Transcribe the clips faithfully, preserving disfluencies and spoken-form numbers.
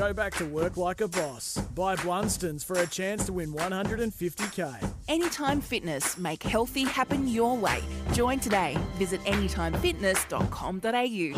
Go back to work like a boss. Buy Blunstons for a chance to win one hundred fifty K. Anytime Fitness. Make healthy happen your way. Join today. Visit anytime fitness dot com dot a u.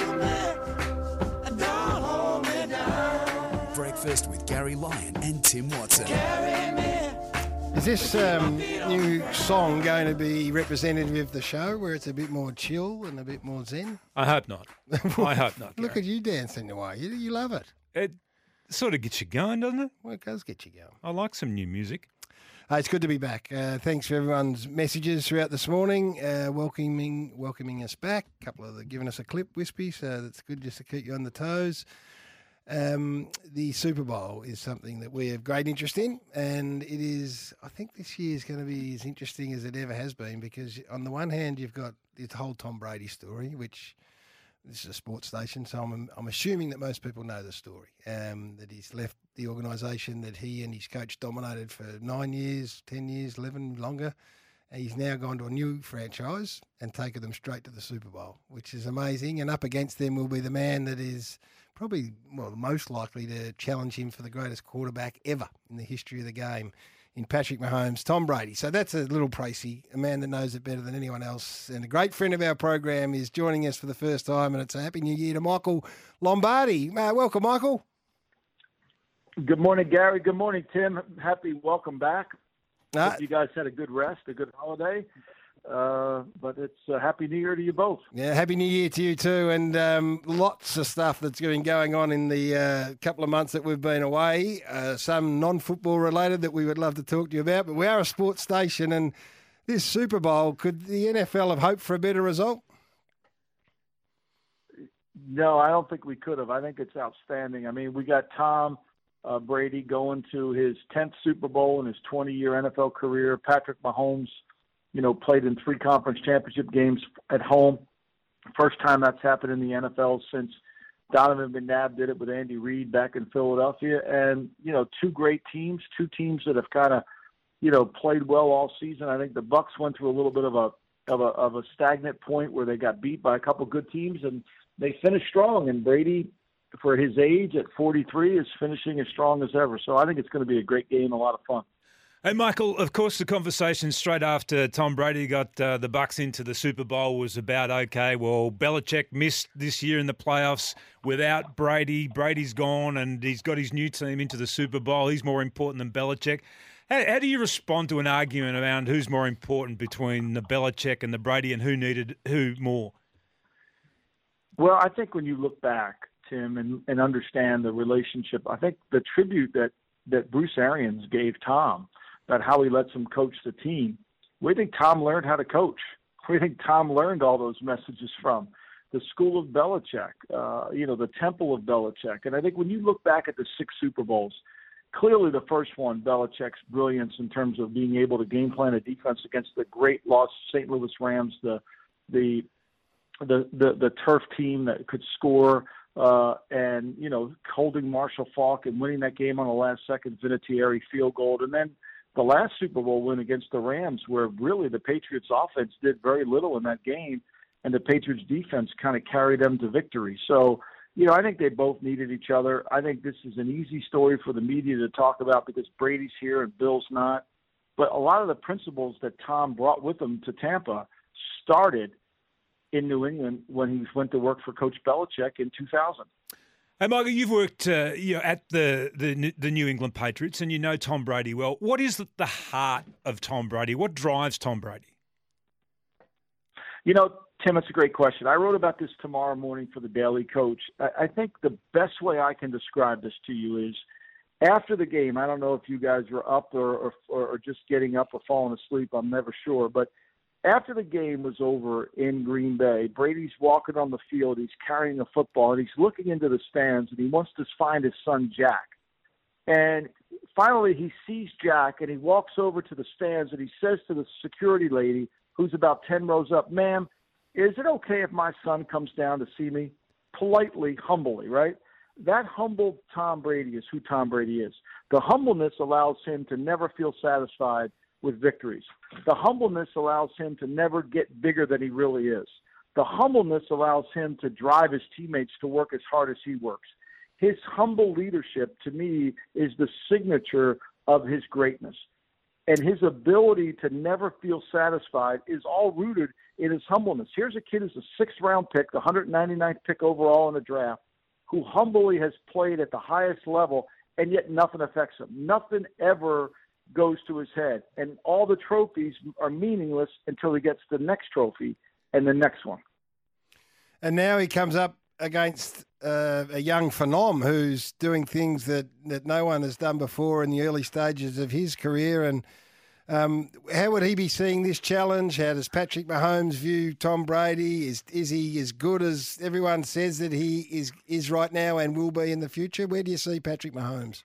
Breakfast with Gary Lyon and Tim Watson. Is this um, new song going to be representative of the show, where it's a bit more chill and a bit more zen? I hope not. I hope not. Look at you dancing away. You, you love it. It sort of gets you going, doesn't it? Well, it does get you going. I like some new music. Uh, it's good to be back. Uh, thanks for everyone's messages throughout this morning, uh, welcoming welcoming us back. A couple of them giving us a clip, Wispy, so that's good just to keep you on the toes. Um, the Super Bowl is something that we have great interest in, and it is, I think this year is going to be as interesting as it ever has been, because on the one hand, you've got this whole Tom Brady story, which this is a sports station, so I'm, I'm assuming that most people know the story, um, that he's left the organisation that he and his coach dominated for nine years, ten years, eleven, longer. And he's now gone to a new franchise and taken them straight to the Super Bowl, which is amazing. And up against them will be the man that is probably, well, most likely to challenge him for the greatest quarterback ever in the history of the game, in Patrick Mahomes, Tom Brady. So that's a little pricey, a man that knows it better than anyone else. And a great friend of our program is joining us for the first time, and it's a happy new year to Michael Lombardi. Uh, welcome, Michael. Good morning, Gary. Good morning, Tim. Happy welcome back. Uh, Hope you guys had a good rest, a good holiday. Uh, but it's a happy new year to you both. Yeah, happy new year to you too. And um, lots of stuff that's been going on in the uh, couple of months that we've been away. Uh, some non-football related that we would love to talk to you about. But we are a sports station, and this Super Bowl, could the N F L have hoped for a better result? No, I don't think we could have. I think it's outstanding. I mean, we got Tom Uh, Brady going to his tenth Super Bowl in his twenty-year N F L career. Patrick Mahomes, you know, played in three conference championship games at home. First time that's happened in the N F L since Donovan McNabb did it with Andy Reid back in Philadelphia. And, you know, two great teams, two teams that have kind of, you know, played well all season. I think the Bucs went through a little bit of a of a of a stagnant point where they got beat by a couple good teams, and they finished strong. And Brady, for his age at forty-three, is finishing as strong as ever. So I think it's going to be a great game, a lot of fun. Hey, Michael, of course, the conversation straight after Tom Brady got uh, the Bucs into the Super Bowl was about, okay, well, Belichick missed this year in the playoffs without Brady. Brady's gone, and he's got his new team into the Super Bowl. He's more important than Belichick. How, how do you respond to an argument around who's more important between the Belichick and the Brady, and who needed who more? Well, I think when you look back, Tim, and, and understand the relationship, I think the tribute that, that Bruce Arians gave Tom about how he lets him coach the team, we think Tom learned how to coach. We think Tom learned all those messages from the school of Belichick, uh, you know, the temple of Belichick. And I think when you look back at the six Super Bowls, clearly the first one, Belichick's brilliance in terms of being able to game plan a defense against the great Los Saint Louis Rams, the the the the, the turf team that could score, uh, and, you know, holding Marshall Faulk and winning that game on the last second Vinatieri field goal. And then the last Super Bowl win against the Rams, where really the Patriots offense did very little in that game, and the Patriots defense kind of carried them to victory. So, you know, I think they both needed each other. I think this is an easy story for the media to talk about because Brady's here and Bill's not. But a lot of the principles that Tom brought with him to Tampa started in New England when he went to work for Coach Belichick in two thousand. Hey, Michael, you've worked uh, you know, at the, the the New England Patriots, and you know Tom Brady well. What is the heart of Tom Brady? What drives Tom Brady? You know, Tim, it's a great question. I wrote about this tomorrow morning for the Daily Coach. I, I think the best way I can describe this to you is after the game, I don't know if you guys were up or, or, or just getting up or falling asleep. I'm never sure. But after the game was over in Green Bay, Brady's walking on the field. He's carrying a football, and he's looking into the stands, and he wants to find his son, Jack. And finally, he sees Jack, and he walks over to the stands, and he says to the security lady, who's about ten rows up, "Ma'am, is it okay if my son comes down to see me?" Politely, humbly, right? That humble Tom Brady is who Tom Brady is. The humbleness allows him to never feel satisfied with victories. The humbleness allows him to never get bigger than he really is. The humbleness allows him to drive his teammates to work as hard as he works. his humble leadership, to me, is the signature of his greatness. And his ability to never feel satisfied is all rooted in his humbleness. Here's a kid who's a sixth-round pick, the one hundred ninety-ninth pick overall in the draft, who humbly has played at the highest level, and yet nothing affects him. Nothing ever goes to his head. And all the trophies are meaningless until he gets the next trophy and the next one. And now he comes up against uh, a young phenom who's doing things that, that no one has done before in the early stages of his career. And um, how would he be seeing this challenge? How does Patrick Mahomes view Tom Brady? Is is he as good as everyone says that he is, is right now and will be in the future? Where do you see Patrick Mahomes?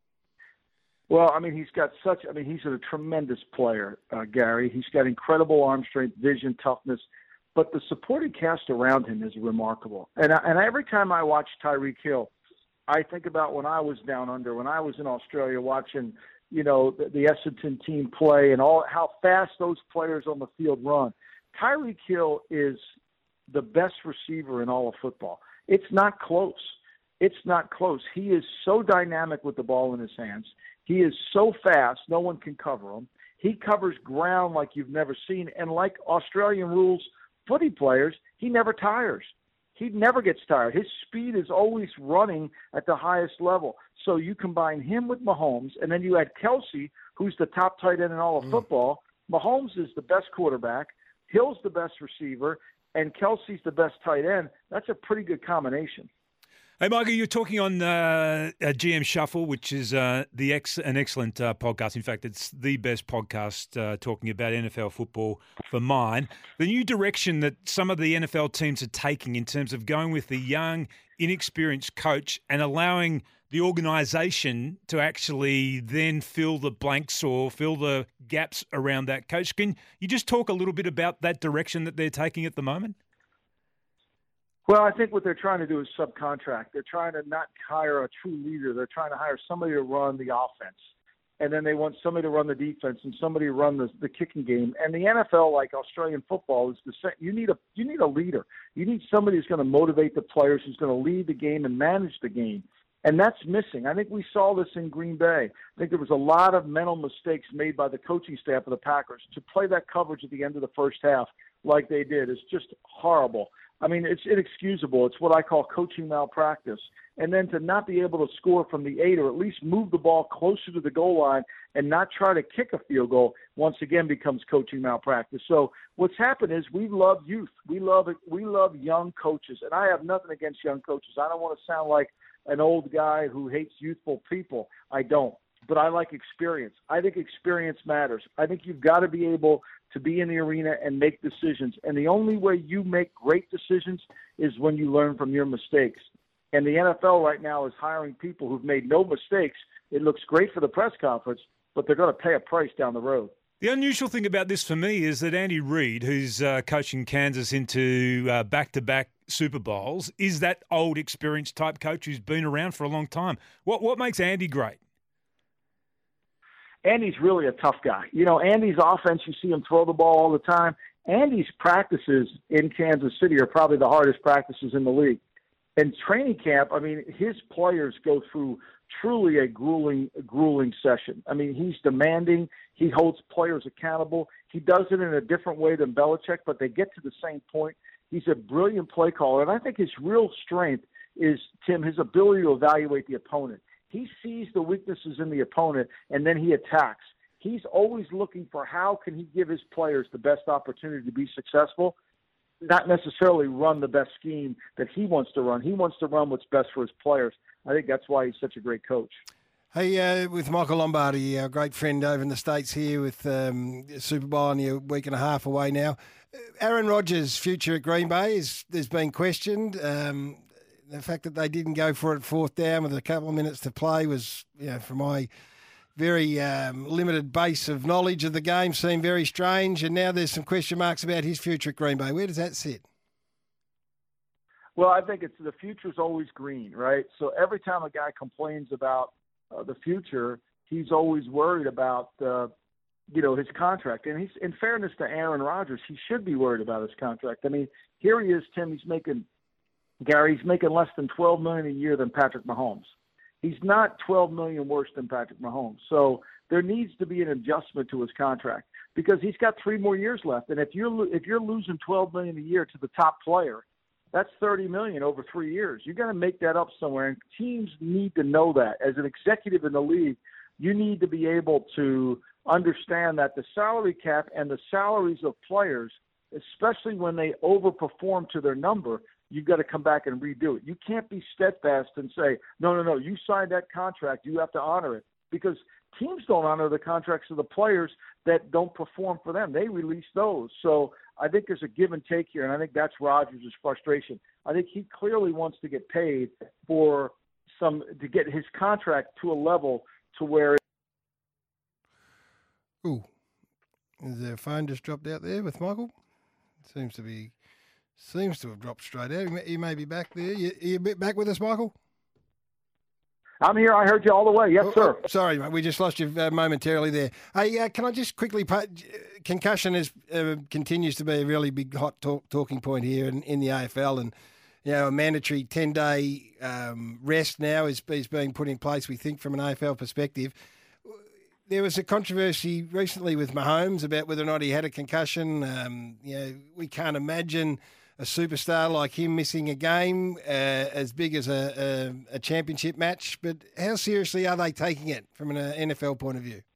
Well, I mean, he's got such – I mean, he's a tremendous player, uh, Gary. He's got incredible arm strength, vision, toughness. But the supporting cast around him is remarkable. And I, and every time I watch Tyreek Hill, I think about when I was down under, when I was in Australia watching, you know, the, the Essendon team play and all how fast those players on the field run. Tyreek Hill is the best receiver in all of football. It's not close. It's not close. He is so dynamic with the ball in his hands. He is so fast, no one can cover him. He covers ground like you've never seen. And like Australian rules footy players, he never tires. He never gets tired. His speed is always running at the highest level. So you combine him with Mahomes, and then you add Kelsey, who's the top tight end in all of mm. football. Mahomes is the best quarterback. Hill's the best receiver, and Kelsey's the best tight end. That's a pretty good combination. Hey, Michael, you're talking on uh, G M Shuffle, which is uh, the ex- an excellent uh, podcast. In fact, it's the best podcast uh, talking about N F L football for mine. The new direction that some of the N F L teams are taking in terms of going with the young, inexperienced coach and allowing the organisation to actually then fill the blanks or fill the gaps around that coach. Can you just talk a little bit about that direction that they're taking at the moment? Well, I think what they're trying to do is subcontract. They're trying to not hire a true leader. They're trying to hire somebody to run the offense. And then they want somebody to run the defense and somebody to run the, the kicking game. And the N F L, like Australian football, is the same. You need a you need a leader. You need somebody who's going to motivate the players, who's going to lead the game and manage the game. And that's missing. I think we saw this in Green Bay. I think there was a lot of mental mistakes made by the coaching staff of the Packers. To play that coverage at the end of the first half like they did is just horrible. I mean, it's inexcusable. It's what I call coaching malpractice. And then to not be able to score from the eight or at least move the ball closer to the goal line and not try to kick a field goal once again becomes coaching malpractice. So what's happened is we love youth. We love it. We love young coaches. And I have nothing against young coaches. I don't want to sound like an old guy who hates youthful people. I don't. But I like experience. I think experience matters. I think you've got to be able to be in the arena and make decisions. And the only way you make great decisions is when you learn from your mistakes. And the N F L right now is hiring people who've made no mistakes. It looks great for the press conference, but they're going to pay a price down the road. The unusual thing about this for me is that Andy Reid, who's uh, coaching Kansas into uh, back-to-back Super Bowls, is that old, experienced type coach who's been around for a long time. What what makes Andy great? Andy's really a tough guy. You know, Andy's offense, you see him throw the ball all the time. Andy's practices in Kansas City are probably the hardest practices in the league. In training camp, I mean, his players go through truly a grueling, grueling session. I mean, he's demanding. He holds players accountable. He does it in a different way than Belichick, but they get to the same point. He's a brilliant play caller, and I think his real strength is, Tim, his ability to evaluate the opponent. He sees the weaknesses in the opponent, and then he attacks. He's always looking for how can he give his players the best opportunity to be successful, not necessarily run the best scheme that he wants to run. He wants to run what's best for his players. I think that's why he's such a great coach. Hey, uh, with Michael Lombardi, our great friend over in the States here with um, Super Bowl only a week and a half away now. Aaron Rodgers' future at Green Bay is, has been questioned. Um, the fact that they didn't go for it fourth down with a couple of minutes to play was, you know, from my very um, limited base of knowledge of the game, seemed very strange. And now there's some question marks about his future at Green Bay. Where does that sit? Well, I think it's the future's always green, right? So every time a guy complains about uh, the future, he's always worried about, uh, you know, his contract. And he's, in fairness to Aaron Rodgers, he should be worried about his contract. I mean, here he is, Tim. He's making Gary, he's making less than twelve million dollars a year than Patrick Mahomes. He's not twelve million dollars worse than Patrick Mahomes. So there needs to be an adjustment to his contract because he's got three more years left. And if you're if you're losing twelve million dollars a year to the top player, that's thirty million dollars over three years. You've got to make that up somewhere, and teams need to know that. As an executive in the league, you need to be able to understand that the salary cap and the salaries of players, especially when they overperform to their number, you've got to come back and redo it. You can't be steadfast and say, no, no, no, you signed that contract, you have to honor it, because teams don't honor the contracts of the players that don't perform for them. They release those. So I think there's a give and take here, and I think that's Rodgers' frustration. I think he clearly wants to get paid for some to get his contract to a level to where. Ooh, is their phone just dropped out there with Michael? Seems to be, seems to have dropped straight out. You may, you may be back there. You, you back with us, Michael? I'm here. I heard you all the way. Yes, oh, sir. Oh, sorry, mate. We just lost you uh, momentarily there. Hey, uh, can I just quickly put, concussion is uh, continues to be a really big hot talk, talking point here in, in the A F L, and you know a mandatory ten day um, rest now is is being put in place. We think from an A F L perspective. There was a controversy recently with Mahomes about whether or not he had a concussion. Um, you know, we can't imagine a superstar like him missing a game uh, as big as a, a, a championship match. But how seriously are they taking it from an N F L point of view?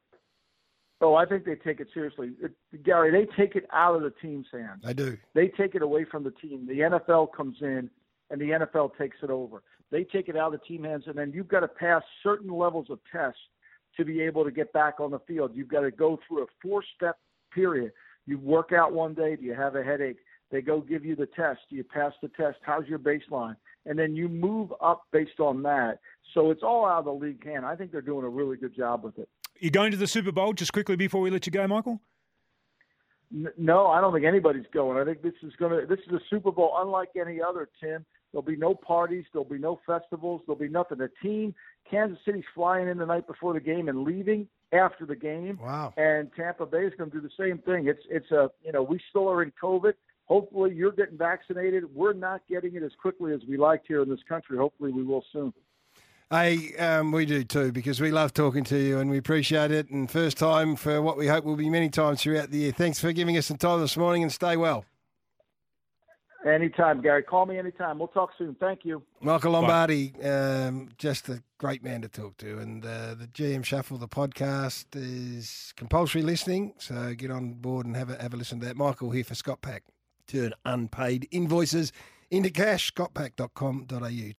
Oh, I think they take it seriously. It, Gary, they take it out of the team's hands. They do. They take it away from the team. The N F L comes in, and the N F L takes it over. They take it out of the team hands, and then you've got to pass certain levels of tests to be able to get back on the field. You've got to go through a four-step period. You work out one day. Do you have a headache? They go give you the test. Do you pass the test? How's your baseline? And then you move up based on that. So it's all out of the league hand. I think they're doing a really good job with it. You going to the Super Bowl just quickly before we let you go, Michael? N- no, I don't think anybody's going. I think this is going to. This is a Super Bowl unlike any other, Tim. There'll be no parties. There'll be no festivals. There'll be nothing. The team, Kansas City's flying in the night before the game and leaving after the game. Wow. And Tampa Bay is going to do the same thing. It's it's a you know we still are in COVID. Hopefully you're getting vaccinated. We're not getting it as quickly as we like here in this country. Hopefully we will soon. Hey, um, we do too, because we love talking to you and we appreciate it. And first time for what we hope will be many times throughout the year. Thanks for giving us some time this morning, and stay well. Anytime, Gary. Call me anytime. We'll talk soon. Thank you. Michael Lombardi, um, just a great man to talk to. And uh, the G M Shuffle, the podcast, is compulsory listening. So get on board and have a, have a listen to that. Michael here for Scott Pack. Turn unpaid invoices into cash. scott pack dot com dot a u.